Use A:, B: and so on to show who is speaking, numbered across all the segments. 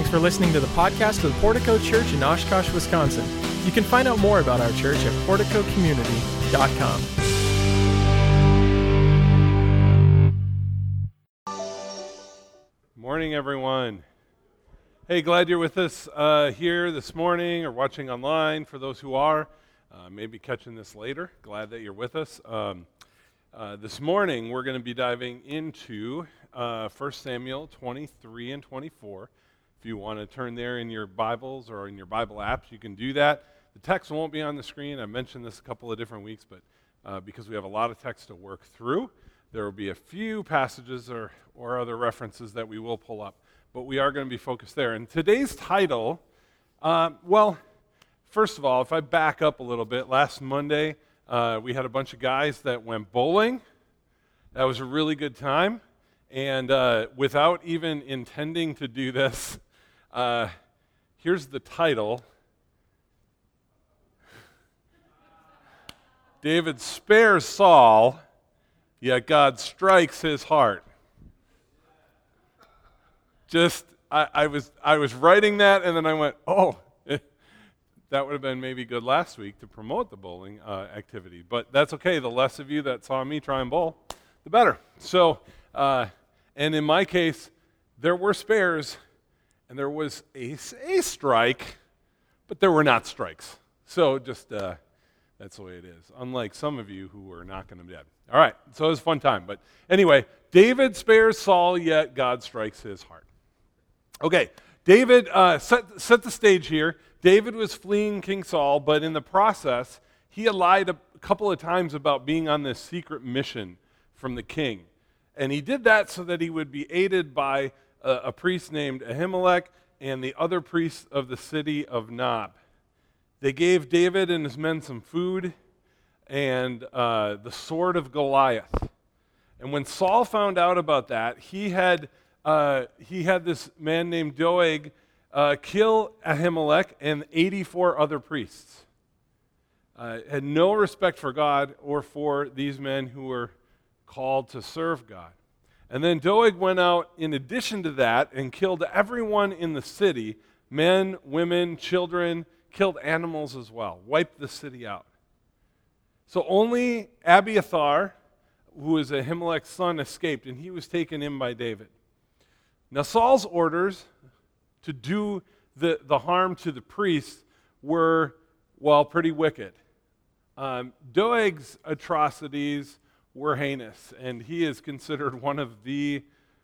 A: Thanks for listening to the podcast of the Portico Church in Oshkosh, Wisconsin. You can find out more about our church at porticocommunity.com.
B: Morning, everyone. Hey, glad you're with us here this morning or watching online. For those who are, maybe catching this later, glad that you're with us. This morning, we're going to be diving into 1 Samuel 23 and 24. If you want to turn there in your Bibles or in your Bible apps, you can do that. The text won't be on the screen. I mentioned this a couple of different weeks, but because we have a lot of text to work through, there will be a few passages or other references that we will pull up. But we are going to be focused there. And today's title, first of all, if I back up a little bit, last Monday we had a bunch of guys that went bowling. That was a really good time. And without even intending to do this, here's the title. David spares Saul, yet God strikes his heart. I was writing that, and then I went, that would have been maybe good last week to promote the bowling activity. But that's okay. The less of you that saw me try and bowl, the better. So, and in my case, there were spares, and there was a strike, but there were not strikes. So just that's the way it is. Unlike some of you who were knocking them dead. All right, so it was a fun time. But anyway, David spares Saul, yet God strikes his heart. Okay, David, set the stage here. David was fleeing King Saul, but in the process, he had lied a couple of times about being on this secret mission from the king. And he did that so that he would be aided by a priest named Ahimelech and the other priests of the city of Nob. They gave David and his men some food and the sword of Goliath. And when Saul found out about that, he had this man named Doeg kill Ahimelech and 84 other priests. Had no respect for God or for these men who were called to serve God. And then Doeg went out in addition to that and killed everyone in the city, men, women, children, killed animals as well, wiped the city out. So only Abiathar, who was Ahimelech's son, escaped, and he was taken in by David. Now Saul's orders to do the harm to the priests were, pretty wicked. Doeg's atrocities were heinous, and he is considered one of the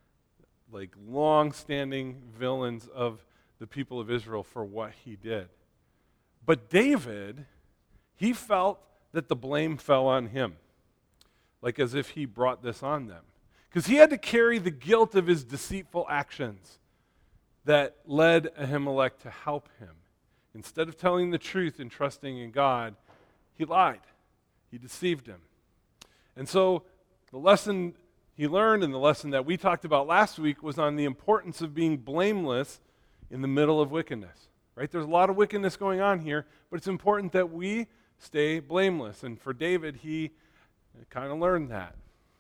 B: long-standing villains of the people of Israel for what he did. But David, he felt that the blame fell on him, as if he brought this on them. Because he had to carry the guilt of his deceitful actions that led Ahimelech to help him. Instead of telling the truth and trusting in God, he lied. He deceived him. And so the lesson he learned and the lesson that we talked about last week was on the importance of being blameless in the middle of wickedness. Right? There's a lot of wickedness going on here, but it's important that we stay blameless. And for David, he kind of learned that.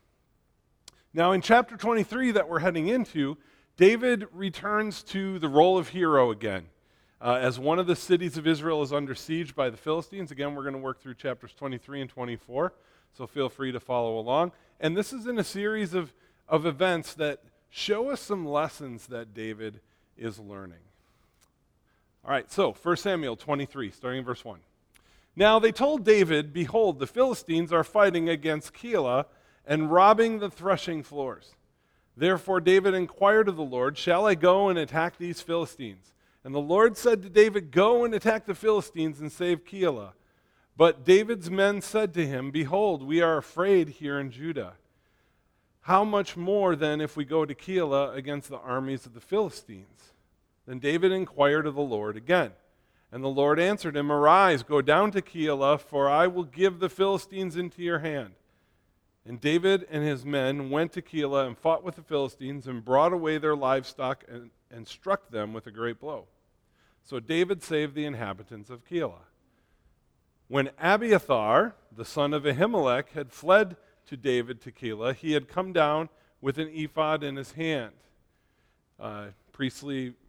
B: Now in chapter 23 that we're heading into, David returns to the role of hero again. As one of the cities of Israel is under siege by the Philistines. Again, we're going to work through chapters 23 and 24, so feel free to follow along. And this is in a series of events that show us some lessons that David is learning. All right, so 1 Samuel 23, starting in verse 1. Now they told David, "Behold, the Philistines are fighting against Keilah and robbing the threshing floors." Therefore David inquired of the Lord, "Shall I go and attack these Philistines?" And the Lord said to David, "Go and attack the Philistines and save Keilah." But David's men said to him, "Behold, we are afraid here in Judah. How much more then if we go to Keilah against the armies of the Philistines?" Then David inquired of the Lord again. And the Lord answered him, "Arise, go down to Keilah, for I will give the Philistines into your hand." And David and his men went to Keilah and fought with the Philistines and brought away their livestock and struck them with a great blow. So David saved the inhabitants of Keilah. When Abiathar, the son of Ahimelech, had fled to David to Keilah, he had come down with an ephod in his hand. Priestly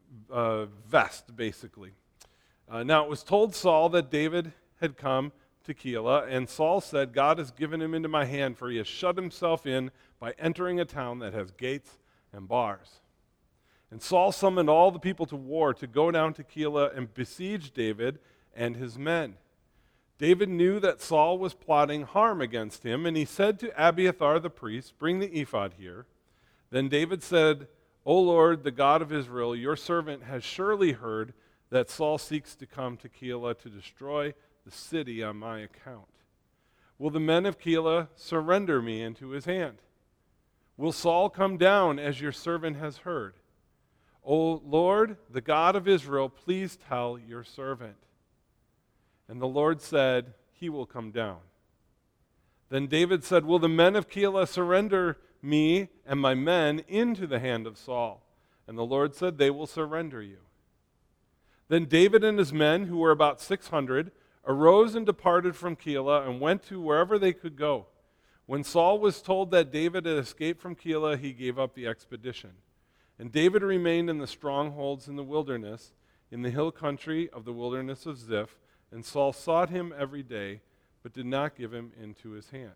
B: vest, basically. Now it was told Saul that David had come to Keilah, and Saul said, God has given him into my hand, for he has shut himself in by entering a town that has gates and bars. And Saul summoned all the people to war to go down to Keilah and besiege David and his men. David knew that Saul was plotting harm against him, and he said to Abiathar the priest, bring the ephod here. Then David said, O Lord, the God of Israel, your servant has surely heard that Saul seeks to come to Keilah to destroy the city on my account. Will the men of Keilah surrender me into his hand? Will Saul come down as your servant has heard? O Lord, the God of Israel, please tell your servant. And the Lord said, he will come down. Then David said, will the men of Keilah surrender me and my men into the hand of Saul? And the Lord said, they will surrender you. Then David and his men, who were about 600, arose and departed from Keilah and went to wherever they could go. When Saul was told that David had escaped from Keilah, he gave up the expedition. And David remained in the strongholds in the wilderness, in the hill country of the wilderness of Ziph, and Saul sought him every day, but did not give him into his hand.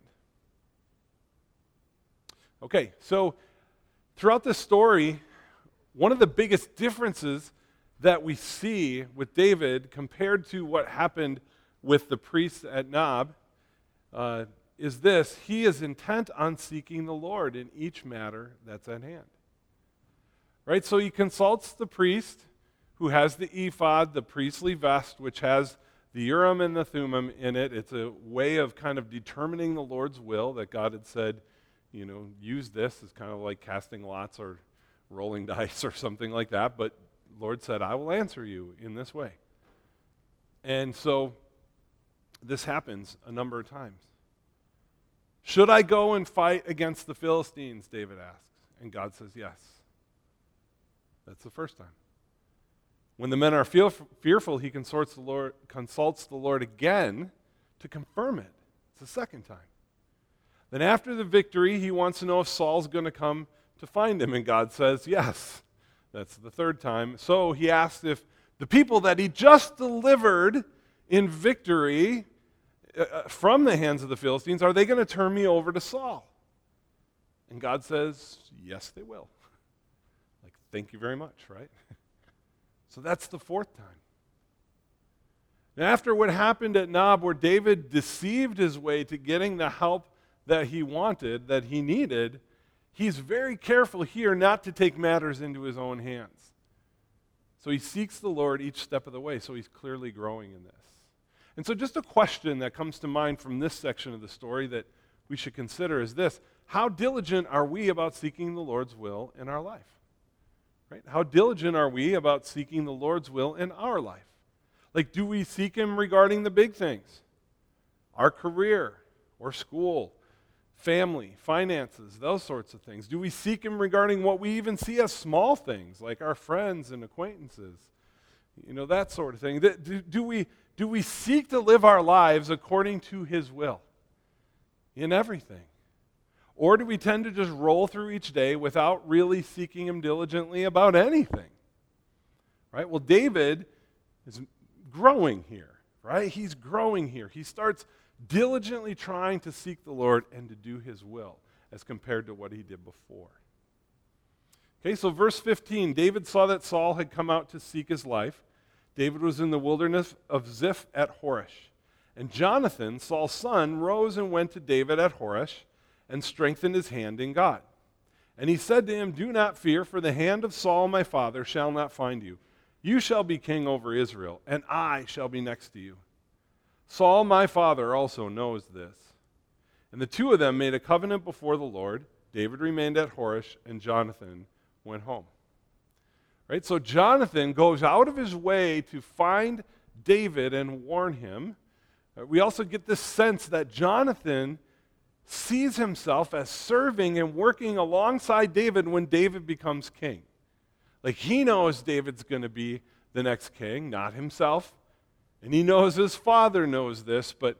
B: Okay, so throughout this story, one of the biggest differences that we see with David compared to what happened with the priests at Nob is this: he is intent on seeking the Lord in each matter that's at hand. Right? So he consults the priest who has the ephod, the priestly vest, which has the Urim and the Thummim in it. It's a way of kind of determining the Lord's will, that God had said, use this as kind of like casting lots or rolling dice or something like that. But the Lord said, I will answer you in this way. And so this happens a number of times. Should I go and fight against the Philistines, David asks. And God says, yes. That's the first time. When the men are fearful, he consults the Lord again to confirm it. It's the second time. Then after the victory, he wants to know if Saul's going to come to find him, and God says, yes. That's the third time. So he asks if the people that he just delivered in victory from the hands of the Philistines, are they going to turn me over to Saul? And God says, yes, they will. Like, thank you very much, right? So that's the fourth time. And after what happened at Nob, where David deceived his way to getting the help that he wanted, that he needed, he's very careful here not to take matters into his own hands. So he seeks the Lord each step of the way, so he's clearly growing in this. And so just a question that comes to mind from this section of the story that we should consider is this: how diligent are we about seeking the Lord's will in our life? Right? How diligent are we about seeking the Lord's will in our life? Like, do we seek him regarding the big things? Our career or school, family, finances, those sorts of things. Do we seek him regarding what we even see as small things, like our friends and acquaintances? That sort of thing. Do we seek to live our lives according to his will in everything? Or do we tend to just roll through each day without really seeking him diligently about anything? Right? Well, David is growing here, right? He's growing here. He starts diligently trying to seek the Lord and to do his will as compared to what he did before. Okay, so verse 15, David saw that Saul had come out to seek his life. David was in the wilderness of Ziph at Horesh. And Jonathan, Saul's son, rose and went to David at Horesh and strengthened his hand in God. And he said to him, do not fear, for the hand of Saul my father shall not find you. You shall be king over Israel, and I shall be next to you. Saul my father also knows this. And the two of them made a covenant before the Lord. David remained at Horesh, and Jonathan went home. Right? So Jonathan goes out of his way to find David and warn him. We also get this sense that Jonathan sees himself as serving and working alongside David when David becomes king. Like, he knows David's going to be the next king, not himself. And he knows his father knows this, but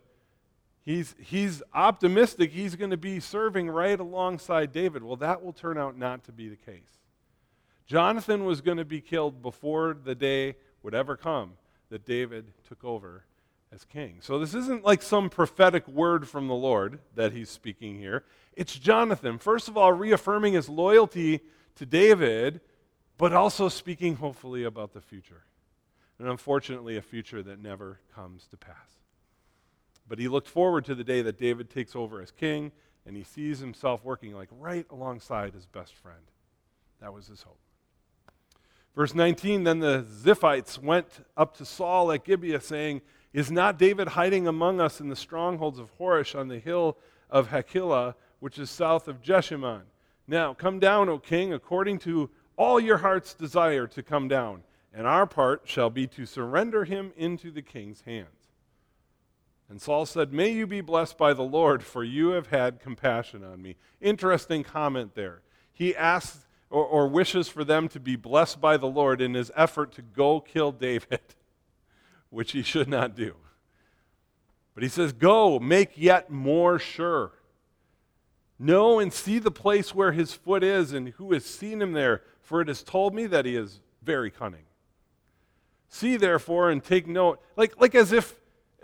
B: he's optimistic he's going to be serving right alongside David. Well, that will turn out not to be the case. Jonathan was going to be killed before the day would ever come that David took over as king. So this isn't like some prophetic word from the Lord that he's speaking here. It's Jonathan, first of all, reaffirming his loyalty to David, but also speaking hopefully about the future. And unfortunately, a future that never comes to pass. But he looked forward to the day that David takes over as king, and he sees himself working like right alongside his best friend. That was his hope. Verse 19, then the Ziphites went up to Saul at Gibeah, saying, is not David hiding among us in the strongholds of Horosh on the hill of Hachilah, which is south of Jeshimon? Now come down, O king, according to all your heart's desire to come down, and our part shall be to surrender him into the king's hands. And Saul said, may you be blessed by the Lord, for you have had compassion on me. Interesting comment there. He asks or wishes for them to be blessed by the Lord in his effort to go kill David, which he should not do. But he says, go, make yet more sure. Know and see the place where his foot is and who has seen him there, for it has told me that he is very cunning. See therefore and take note, like as if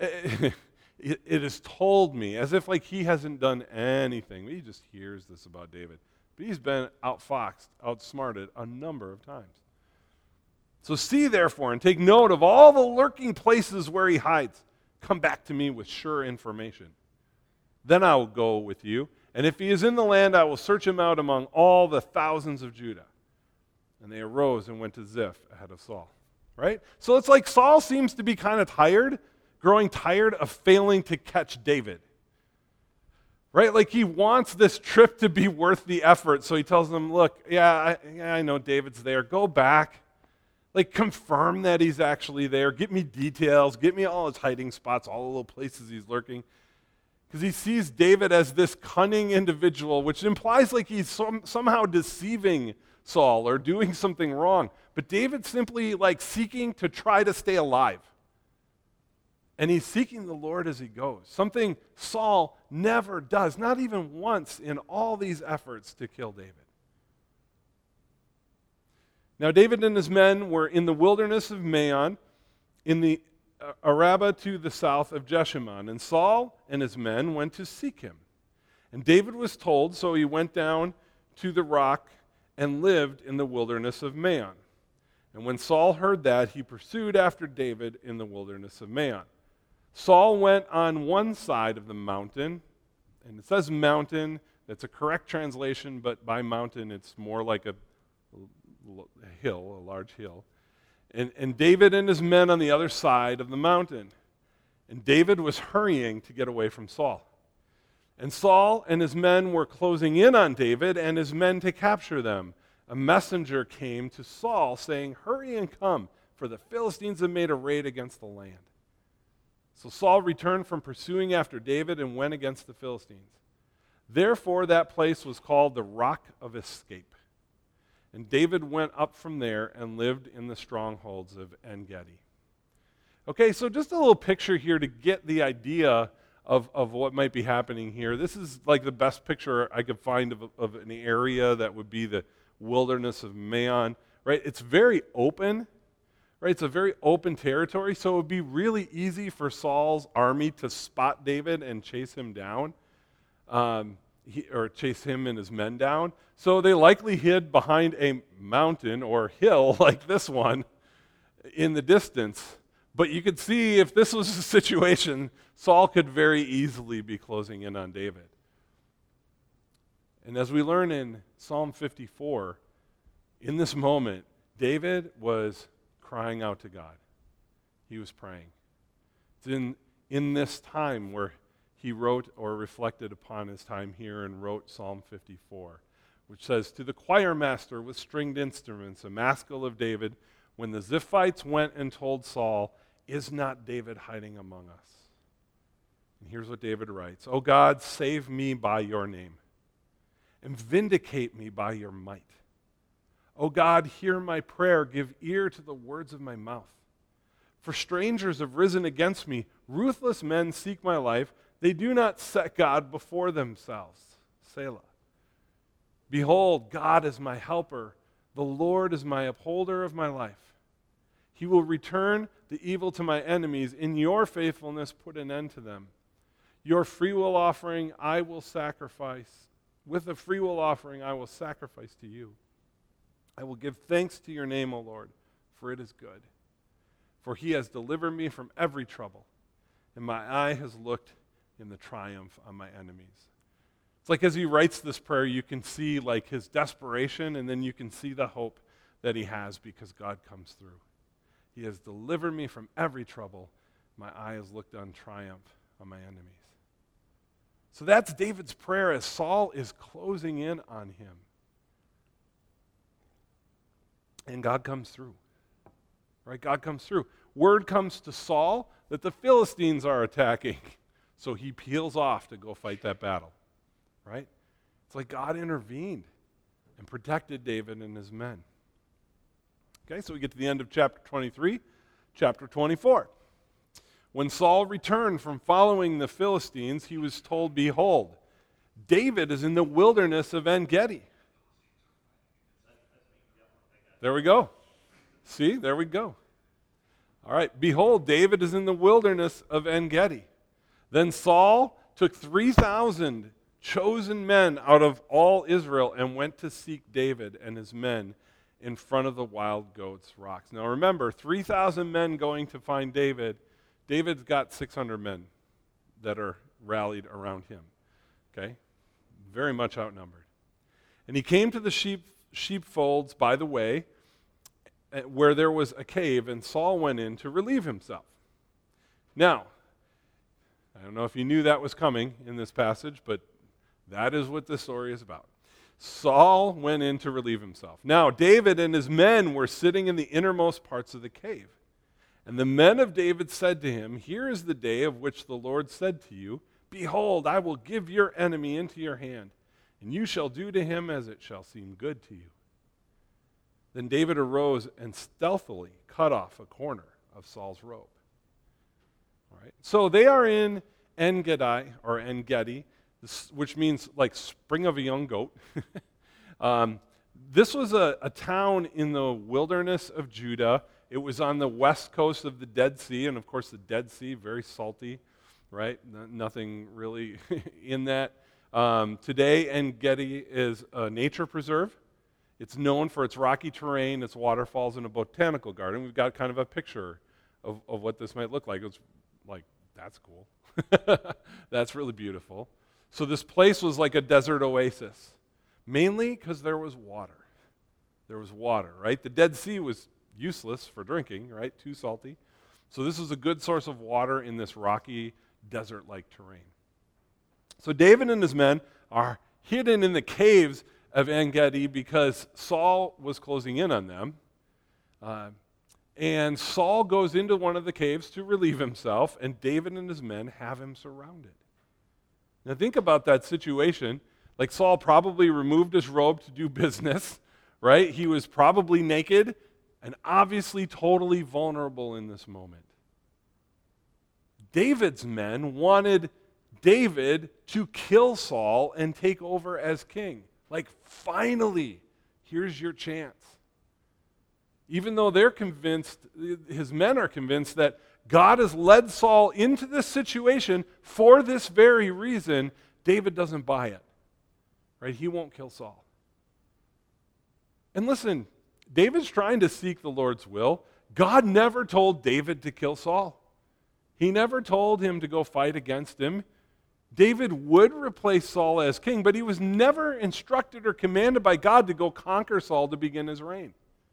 B: it has told me, as if like he hasn't done anything. He just hears this about David. But he's been outfoxed, outsmarted a number of times. So see therefore and take note of all the lurking places where he hides. Come back to me with sure information. Then I will go with you, and if he is in the land, I will search him out among all the thousands of Judah. And they arose and went to Ziph ahead of Saul. Right? So it's like Saul seems to be kind of tired, growing tired of failing to catch David. Right? Like he wants this trip to be worth the effort, so he tells them, look, I know David's there. Go back. Like confirm that he's actually there. Get me details. Get me all his hiding spots, all the little places he's lurking. Because he sees David as this cunning individual, which implies like he's somehow deceiving Saul or doing something wrong. But David's simply like seeking to try to stay alive. And he's seeking the Lord as he goes. Something Saul never does, not even once in all these efforts to kill David. Now David and his men were in the wilderness of Maon, in the Arabah to the south of Jeshimon. And Saul and his men went to seek him. And David was told, so he went down to the rock and lived in the wilderness of Maon. And when Saul heard that, he pursued after David in the wilderness of Maon. Saul went on one side of the mountain, and it says mountain. That's a correct translation, but by mountain it's more like a hill, a large hill. And David and his men on the other side of the mountain. And David was hurrying to get away from Saul. And Saul and his men were closing in on David and his men to capture them. A messenger came to Saul saying, hurry and come, for the Philistines have made a raid against the land. So Saul returned from pursuing after David and went against the Philistines. Therefore that place was called the Rock of Escape. And David went up from there and lived in the strongholds of En-Gedi. Okay, so just a little picture here to get the idea of what might be happening here. This is like the best picture I could find of an area that would be the wilderness of Maon, right? It's very open, right? It's a very open territory, so it would be really easy for Saul's army to spot David and chase him down, or chase him and his men down. So they likely hid behind a mountain or hill like this one in the distance. But you could see if this was a situation, Saul could very easily be closing in on David. And as we learn in Psalm 54, in this moment, David was crying out to God. He was praying. It's in this time where he wrote or reflected upon his time here and wrote Psalm 54, which says, to the choir master with stringed instruments, a maskil of David, when the Ziphites went and told Saul, is not David hiding among us? And here's what David writes, O God, save me by your name, and vindicate me by your might. O God, hear my prayer, give ear to the words of my mouth. For strangers have risen against me, ruthless men seek my life, they do not set God before themselves. Selah. Behold, God is my helper. The Lord is my upholder of my life. He will return the evil to my enemies. In your faithfulness, put an end to them. Your freewill offering I will sacrifice. With a freewill offering I will sacrifice to you. I will give thanks to your name, O Lord, for it is good. For he has delivered me from every trouble, and my eye has looked in the triumph on my enemies. It's like as he writes this prayer, you can see like his desperation, and then you can see the hope that he has because God comes through. He has delivered me from every trouble. My eye has looked on triumph on my enemies. So that's David's prayer as Saul is closing in on him. And God comes through. Right? God comes through. Word comes to Saul that the Philistines are attacking. So he peels off to go fight that battle. Right? It's like God intervened and protected David and his men. Okay, so we get to the end of chapter 23, chapter 24. When Saul returned from following the Philistines, he was told, behold, David is in the wilderness of En-Gedi. There we go. See, there we go. All right, behold, David is in the wilderness of En-Gedi. Then Saul took 3,000 chosen men out of all Israel and went to seek David and his men in front of the wild goats' rocks. Now remember, 3,000 men going to find David. David's got 600 men that are rallied around him. Okay? Very much outnumbered. And he came to the sheepfolds by the way, where there was a cave, and Saul went in to relieve himself. Now, I don't know if you knew that was coming in this passage, but that is what this story is about. Saul went in to relieve himself. Now, David and his men were sitting in the innermost parts of the cave. And the men of David said to him, here is the day of which the Lord said to you, behold, I will give your enemy into your hand, and you shall do to him as it shall seem good to you. Then David arose and stealthily cut off a corner of Saul's robe. All right. So they are in En-Gedi, which means like spring of a young goat. This was a town in the wilderness of Judah. It was on the west coast of the Dead Sea, and of course the Dead Sea, very salty, right? Nothing really in that. Today, En-Gedi is a nature preserve. It's known for its rocky terrain, its waterfalls, and a botanical garden. We've got kind of a picture of what this might look like. It's like, that's cool. That's really beautiful. So this place was like a desert oasis, mainly because there was water. There was water, right? The Dead Sea was useless for drinking, right? Too salty. So this was a good source of water in this rocky, desert-like terrain. So David and his men are hidden in the caves of En-Gedi because Saul was closing in on them. And Saul goes into one of the caves to relieve himself, and David and his men have him surrounded. Now think about that situation. Like Saul probably removed his robe to do business, right? He was probably naked and obviously totally vulnerable in this moment. David's men wanted David to kill Saul and take over as king. Like, finally, here's your chance. Even though they're convinced, his men are convinced that God has led Saul into this situation for this very reason, David doesn't buy it. Right? He won't kill Saul. And listen, David's trying to seek the Lord's will. God never told David to kill Saul. He never told him to go fight against him. David would replace Saul as king, but he was never instructed or commanded by God to go conquer Saul to begin his reign.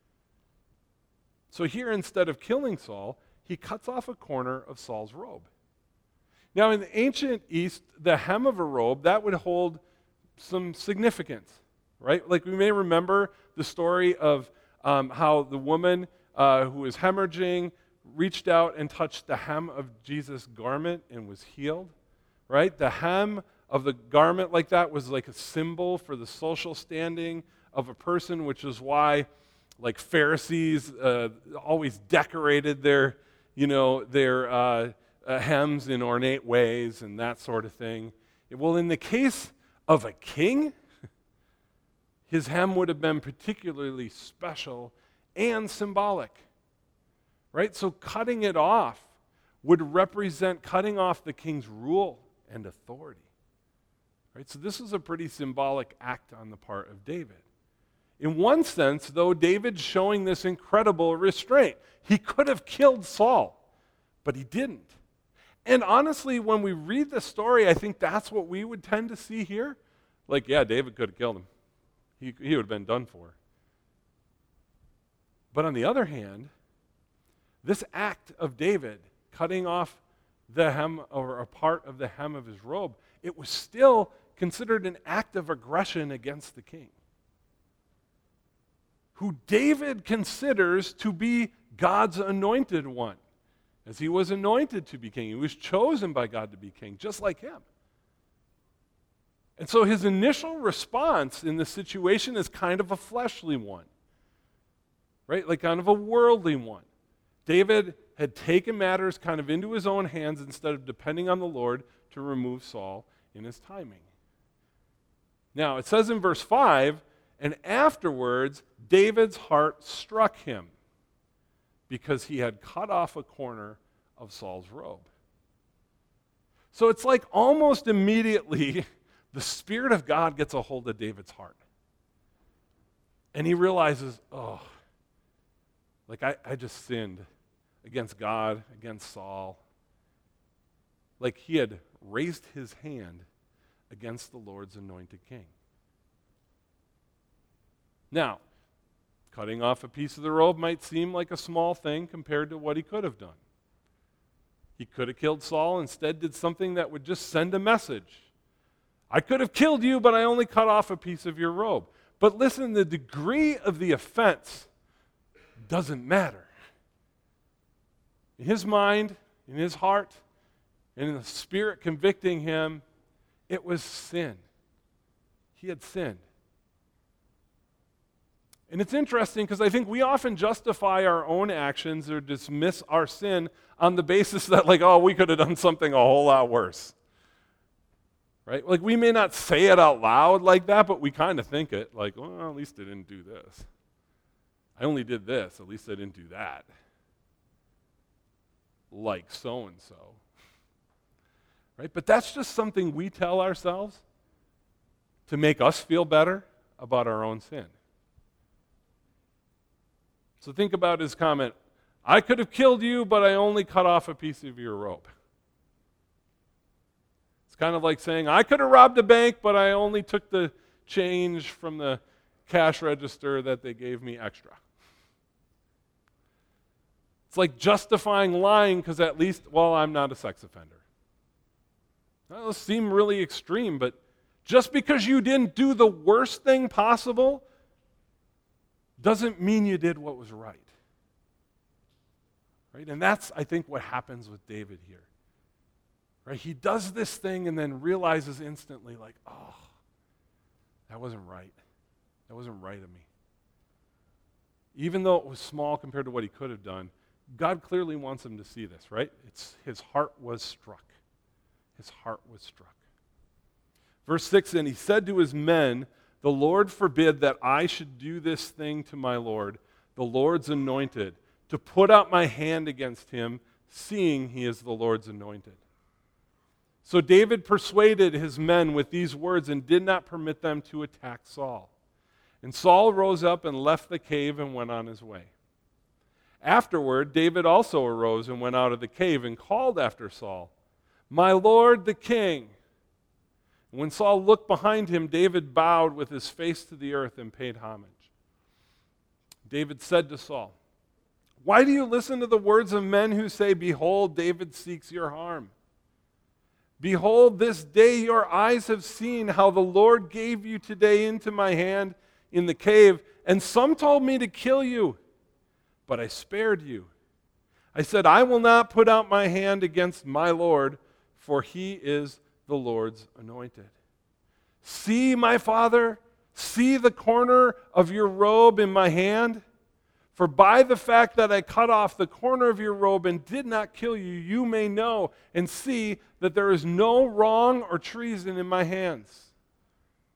B: So here, instead of killing Saul, he cuts off a corner of Saul's robe. Now, in the ancient East, the hem of a robe, that would hold some significance, right? Like we may remember the story of how the woman who was hemorrhaging reached out and touched the hem of Jesus' garment and was healed. Right? The hem of the garment like that was like a symbol for the social standing of a person, which is why like Pharisees always decorated their hems in ornate ways and that sort of thing. Well, in the case of a king, his hem would have been particularly special and symbolic. Right? So cutting it off would represent cutting off the king's rule and authority. Right? So this is a pretty symbolic act on the part of David. In one sense, though, David's showing this incredible restraint. He could have killed Saul, but he didn't. And honestly, when we read the story, I think that's what we would tend to see here. Like, yeah, David could have killed him. He would have been done for. But on the other hand, this act of David cutting off the hem or a part of the hem of his robe, it was still considered an act of aggression against the king, who David considers to be God's anointed one. As he was anointed to be king, he was chosen by God to be king, just like him. And so his initial response in the situation is kind of a fleshly one, right? Like kind of a worldly one. David had taken matters kind of into his own hands instead of depending on the Lord to remove Saul in his timing. Now, it says in verse 5, and afterwards, David's heart struck him because he had cut off a corner of Saul's robe. So it's like almost immediately the Spirit of God gets a hold of David's heart. And he realizes, oh, like I just sinned against God, against Saul. Like he had raised his hand against the Lord's anointed king. Now, cutting off a piece of the robe might seem like a small thing compared to what he could have done. He could have killed Saul, instead did something that would just send a message. I could have killed you, but I only cut off a piece of your robe. But listen, the degree of the offense doesn't matter. In his mind, in his heart, and in the Spirit convicting him, it was sin. He had sinned. And it's interesting because I think we often justify our own actions or dismiss our sin on the basis that, like, oh, we could have done something a whole lot worse. Right? Like, we may not say it out loud like that, but we kind of think it. Like, well, at least I didn't do this. I only did this. At least I didn't do that. Like so-and-so. Right? But that's just something we tell ourselves to make us feel better about our own sin. So think about his comment, I could have killed you, but I only cut off a piece of your robe. It's kind of like saying, I could have robbed a bank, but I only took the change from the cash register that they gave me extra. It's like justifying lying because at least, well, I'm not a sex offender. That'll seem really extreme, but just because you didn't do the worst thing possible doesn't mean you did what was right. Right? And that's, I think, what happens with David here. Right? He does this thing and then realizes instantly, like, oh, that wasn't right. That wasn't right of me. Even though it was small compared to what he could have done, God clearly wants him to see this, right? His heart was struck. His heart was struck. Verse 6, and he said to his men, the Lord forbid that I should do this thing to my Lord, the Lord's anointed, to put out my hand against him, seeing he is the Lord's anointed. So David persuaded his men with these words and did not permit them to attack Saul. And Saul rose up and left the cave and went on his way. Afterward, David also arose and went out of the cave and called after Saul, my Lord the king. When Saul looked behind him, David bowed with his face to the earth and paid homage. David said to Saul, why do you listen to the words of men who say, behold, David seeks your harm? Behold, this day your eyes have seen how the Lord gave you today into my hand in the cave, and some told me to kill you, but I spared you. I said, I will not put out my hand against my Lord, for he is the Lord's anointed. See, my father, see the corner of your robe in my hand? For by the fact that I cut off the corner of your robe and did not kill you, you may know and see that there is no wrong or treason in my hands.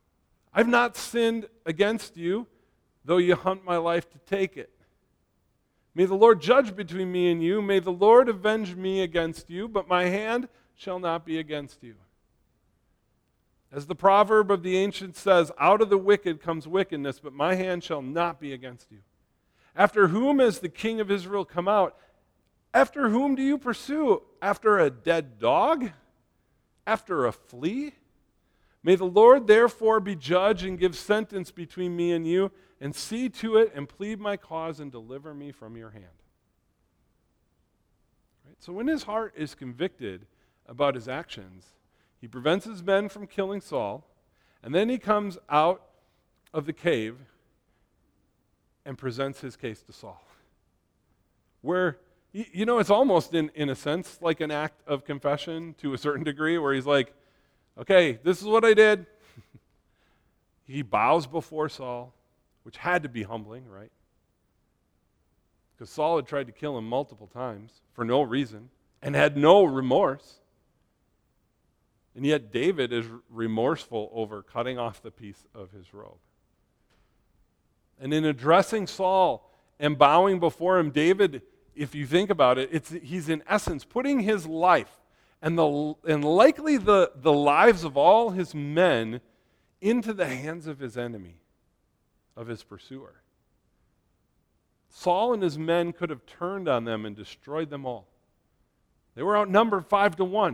B: I've not sinned against you, though you hunt my life to take it. May the Lord judge between me and you. May the Lord avenge me against you, but my hand shall not be against you. As the proverb of the ancients says, out of the wicked comes wickedness, but my hand shall not be against you. After whom has the king of Israel come out? After whom do you pursue? After a dead dog? After a flea? May the Lord therefore be judge and give sentence between me and you, and see to it and plead my cause and deliver me from your hand. Right? So when his heart is convicted about his actions, he prevents his men from killing Saul, and then he comes out of the cave and presents his case to Saul. Where, it's almost in a sense like an act of confession to a certain degree, where he's like, okay, this is what I did. He bows before Saul, which had to be humbling, right? Because Saul had tried to kill him multiple times for no reason and had no remorse. And yet David is remorseful over cutting off the piece of his robe. And in addressing Saul and bowing before him, David, if you think about it, he's in essence putting his life and likely the lives of all his men into the hands of his enemy, of his pursuer. Saul and his men could have turned on them and destroyed them all. They were outnumbered 5-1.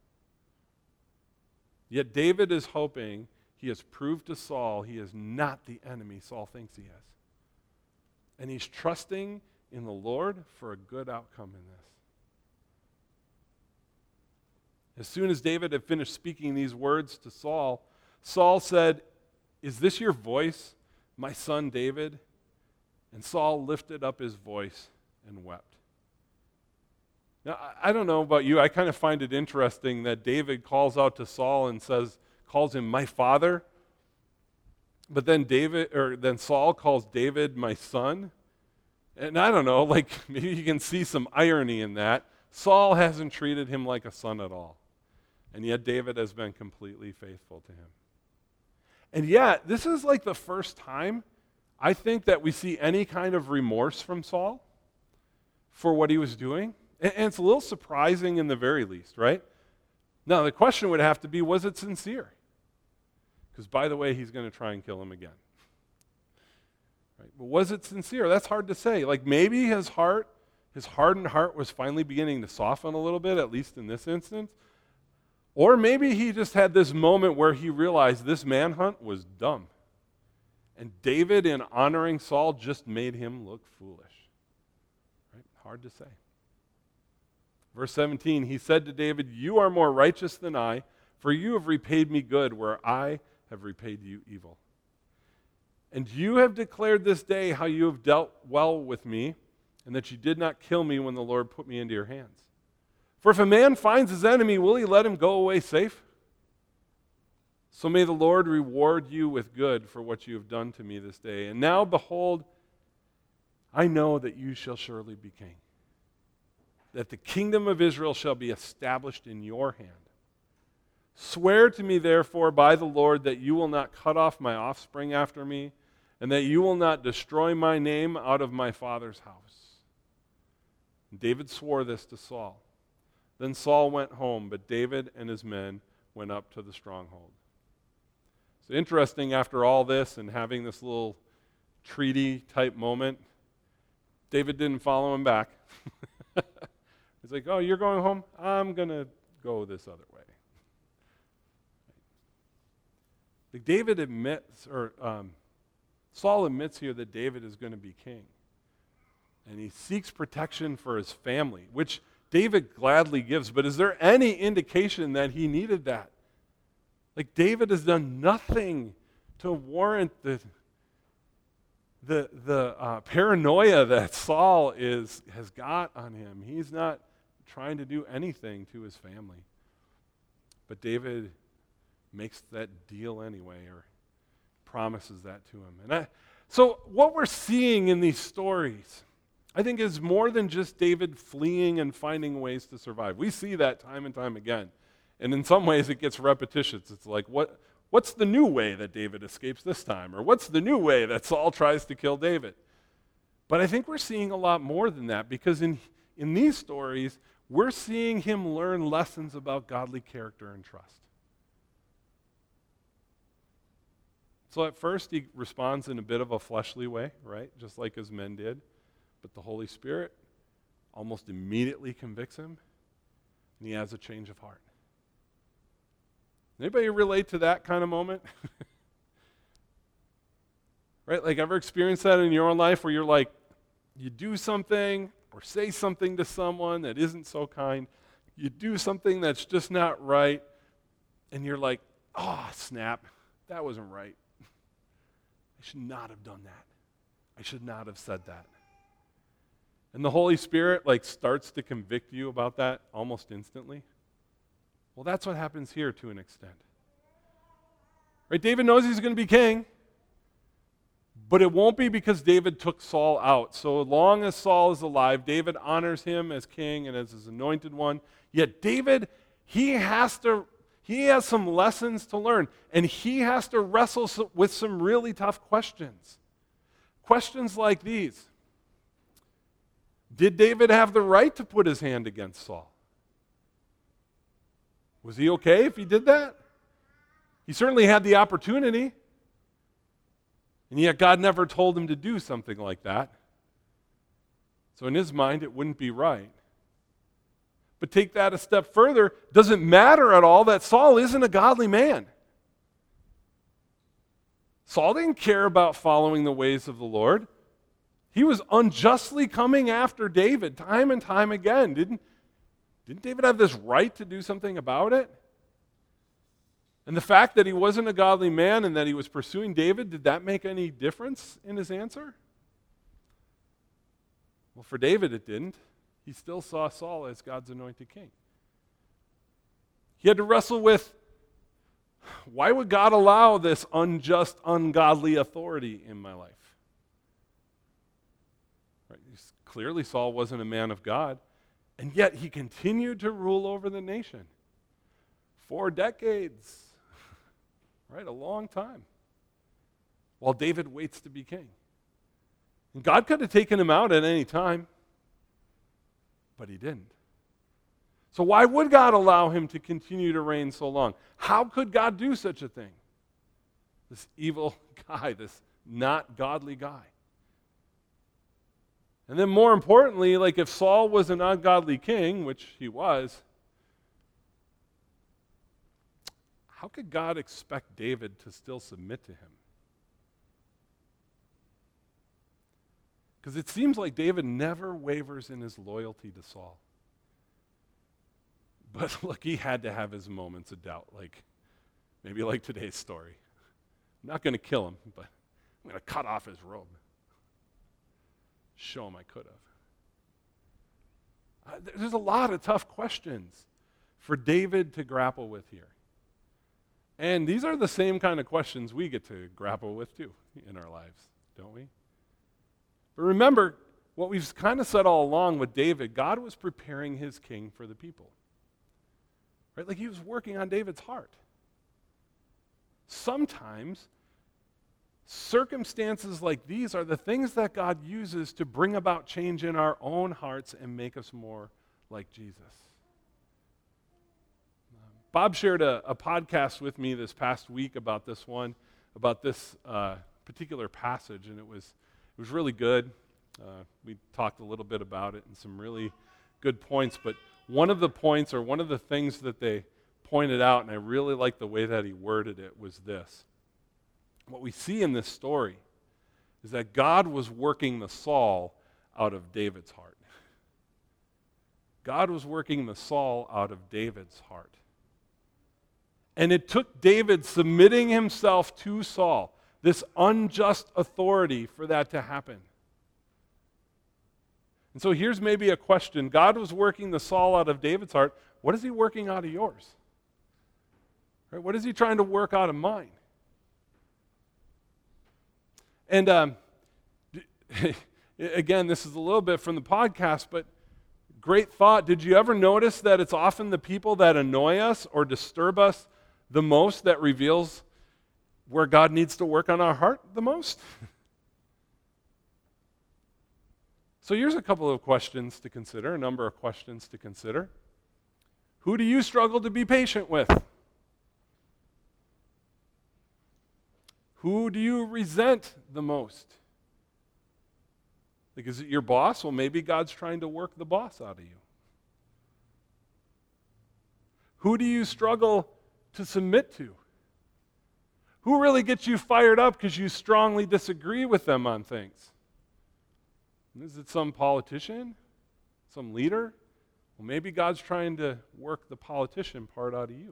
B: Yet David is hoping he has proved to Saul he is not the enemy Saul thinks he is. And he's trusting in the Lord for a good outcome in this. As soon as David had finished speaking these words to Saul, Saul said, "Is this your voice, my son David?" And Saul lifted up his voice and wept. Now, I don't know about you, I kind of find it interesting that David calls out to Saul and calls him my father, but then Saul calls David my son. And I don't know, maybe you can see some irony in that. Saul hasn't treated him like a son at all. And yet David has been completely faithful to him. And yet, this is like the first time I think that we see any kind of remorse from Saul for what he was doing. And it's a little surprising in the very least, right? Now, the question would have to be, was it sincere? Because, by the way, he's going to try and kill him again. Right? But was it sincere? That's hard to say. Maybe his hardened heart was finally beginning to soften a little bit, at least in this instance. Or maybe he just had this moment where he realized this manhunt was dumb. And David, in honoring Saul, just made him look foolish. Right? Hard to say. Verse 17, he said to David, "You are more righteous than I, for you have repaid me good where I have repaid you evil. And you have declared this day how you have dealt well with me, and that you did not kill me when the Lord put me into your hands. For if a man finds his enemy, will he let him go away safe? So may the Lord reward you with good for what you have done to me this day. And now, behold, I know that you shall surely be king, that the kingdom of Israel shall be established in your hand. Swear to me, therefore, by the Lord, that you will not cut off my offspring after me, and that you will not destroy my name out of my father's house." And David swore this to Saul. Then Saul went home, but David and his men went up to the stronghold. So interesting, after all this and having this little treaty-type moment, David didn't follow him back. He's like, "Oh, you're going home? I'm going to go this other way." David admits, Saul admits here that David is going to be king. And he seeks protection for his family, which David gladly gives. But is there any indication that he needed that? David has done nothing to warrant the paranoia that Saul has got on him. He's not trying to do anything to his family. But David makes that deal anyway, or promises that to him. So what we're seeing in these stories, I think, is more than just David fleeing and finding ways to survive. We see that time and time again. And in some ways it gets repetitious. It's like, what what's the new way that David escapes this time? Or what's the new way that Saul tries to kill David? But I think we're seeing a lot more than that, because in these stories, we're seeing him learn lessons about godly character and trust. So at first, he responds in a bit of a fleshly way, right? Just like his men did. But the Holy Spirit almost immediately convicts him, and he has a change of heart. Anybody relate to that kind of moment? Right? Like, ever experienced that in your own life where you're like, you do something or say something to someone that isn't so kind, you do something that's just not right, and you're like, oh, snap, that wasn't right. I should not have done that. I should not have said that. And the Holy Spirit starts to convict you about that almost instantly. Well, that's what happens here to an extent. Right? David knows he's going to be king, but it won't be because David took Saul out. So long as Saul is alive, David honors him as king and as his anointed one. Yet David, he has some lessons to learn, and he has to wrestle with some really tough questions. Questions like these. Did David have the right to put his hand against Saul? Was he okay if he did that? He certainly had the opportunity, and yet God never told him to do something like that. So in his mind, it wouldn't be right. But take that a step further, does it matter at all that Saul isn't a godly man? Saul didn't care about following the ways of the Lord. He was unjustly coming after David time and time again. Didn't David have this right to do something about it? And the fact that he wasn't a godly man and that he was pursuing David, did that make any difference in his answer? Well, for David it didn't. He still saw Saul as God's anointed king. He had to wrestle with, why would God allow this unjust, ungodly authority in my life? Right? Clearly Saul wasn't a man of God, and yet he continued to rule over the nation. 4 decades. Right? A long time. While David waits to be king. And God could have taken him out at any time, but he didn't. So why would God allow him to continue to reign so long? How could God do such a thing? This evil guy, this not godly guy. And then more importantly, if Saul was an ungodly king, which he was, how could God expect David to still submit to him? Because it seems like David never wavers in his loyalty to Saul. But look, he had to have his moments of doubt, maybe like today's story. I'm not going to kill him, but I'm going to cut off his robe. Show him I could have. There's a lot of tough questions for David to grapple with here. And these are the same kind of questions we get to grapple with too in our lives, don't we? But remember, what we've kind of said all along with David, God was preparing his king for the people. Right? He was working on David's heart. Sometimes, circumstances like these are the things that God uses to bring about change in our own hearts and make us more like Jesus. Bob shared a podcast with me this past week about this particular passage, and it was really good. We talked a little bit about it and some really good points, but one of the points or one of the things that they pointed out, and I really like the way that he worded it, was this. What we see in this story is that God was working the Saul out of David's heart. God was working the Saul out of David's heart. And it took David submitting himself to Saul, this unjust authority, for that to happen. And so here's maybe a question. God was working the Saul out of David's heart. What is he working out of yours? Right? What is he trying to work out of mine? And again, this is a little bit from the podcast, but great thought. Did you ever notice that it's often the people that annoy us or disturb us the most that reveals where God needs to work on our heart the most? So here's a couple of questions to consider, a number of questions to consider. Who do you struggle to be patient with? Who do you resent the most? Like, is it your boss? Well, maybe God's trying to work the boss out of you. Who do you struggle to submit to? Who really gets you fired up because you strongly disagree with them on things? Is it some politician? Some leader? Well, maybe God's trying to work the politician part out of you.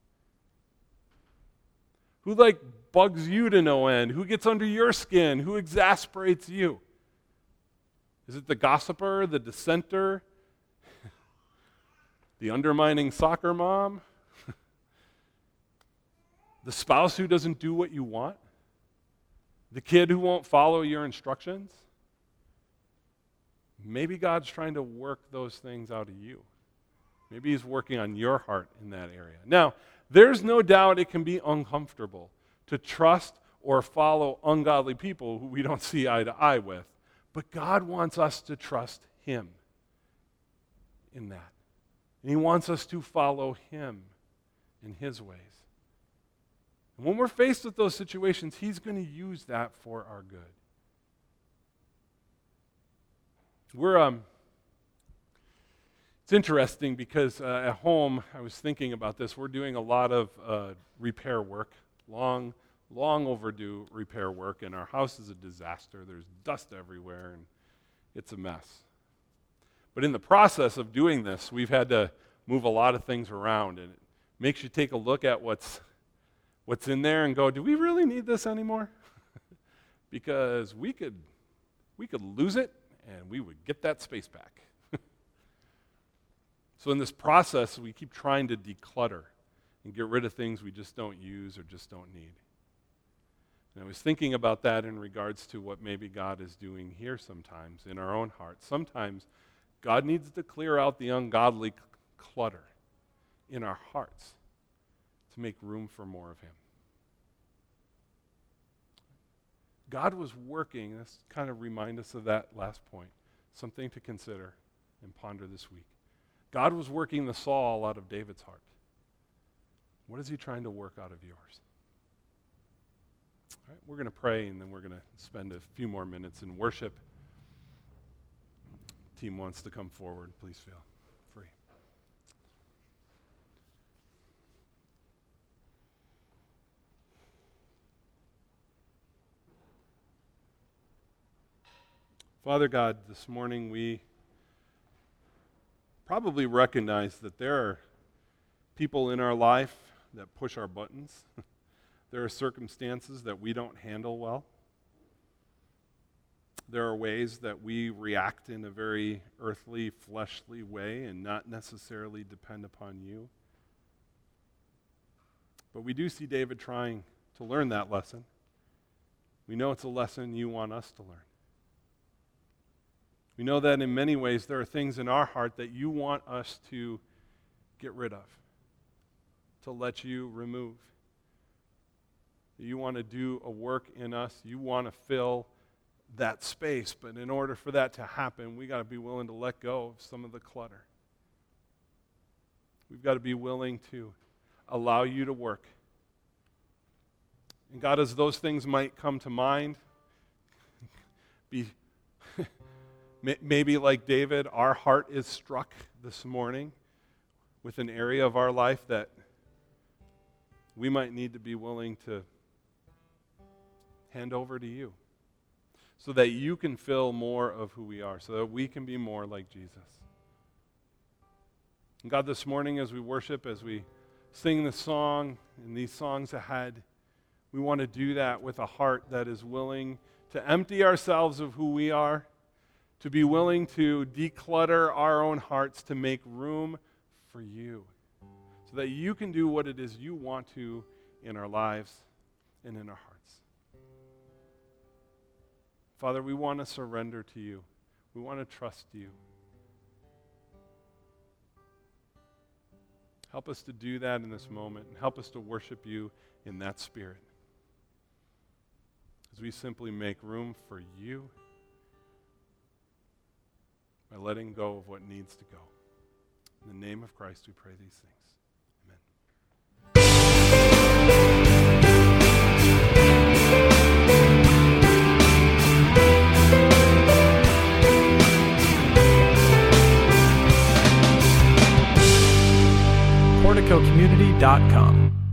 B: Who bugs you to no end? Who gets under your skin? Who exasperates you? Is it the gossiper, the dissenter, the undermining soccer mom, the spouse who doesn't do what you want, the kid who won't follow your instructions? Maybe God's trying to work those things out of you. Maybe He's working on your heart in that area. Now, there's no doubt it can be uncomfortable to trust or follow ungodly people who we don't see eye to eye with. But God wants us to trust Him in that. And He wants us to follow Him in His ways. And when we're faced with those situations, He's going to use that for our good. It's interesting because at home, I was thinking about this. We're doing a lot of repair work, long overdue repair work, and our house is a disaster. There's dust everywhere, and it's a mess. But in the process of doing this, we've had to move a lot of things around, and it makes you take a look at what's in there and go, do we really need this anymore? Because we could lose it, and we would get that space back. So in this process, we keep trying to declutter and get rid of things we just don't use or just don't need. And I was thinking about that in regards to what maybe God is doing here sometimes in our own hearts. Sometimes God needs to clear out the ungodly clutter in our hearts to make room for more of Him. God was working, let's kind of remind us of that last point, something to consider and ponder this week. God was working the Saul out of David's heart. What is He trying to work out of yours? All right, we're going to pray, and then we're going to spend a few more minutes in worship. Team wants to come forward. Please feel free. Father God, this morning we probably recognize that there are people in our life that push our buttons. There are circumstances that we don't handle well. There are ways that we react in a very earthly, fleshly way and not necessarily depend upon you. But we do see David trying to learn that lesson. We know it's a lesson you want us to learn. We know that in many ways there are things in our heart that you want us to get rid of, to let you remove. You want to do a work in us. You want to fill that space. But in order for that to happen, we got to be willing to let go of some of the clutter. We've got to be willing to allow you to work. And God, as those things might come to mind, maybe like David, our heart is struck this morning with an area of our life that we might need to be willing to hand over to you so that you can fill more of who we are, so that we can be more like Jesus. And God, this morning as we worship, as we sing the song and these songs ahead, we want to do that with a heart that is willing to empty ourselves of who we are, to be willing to declutter our own hearts to make room for you, so that you can do what it is you want to in our lives and in our hearts. Father, we want to surrender to you. We want to trust you. Help us to do that in this moment, and help us to worship you in that spirit. as we simply make room for you by letting go of what needs to go. In the name of Christ, we pray these things.
A: PorticoCommunity.com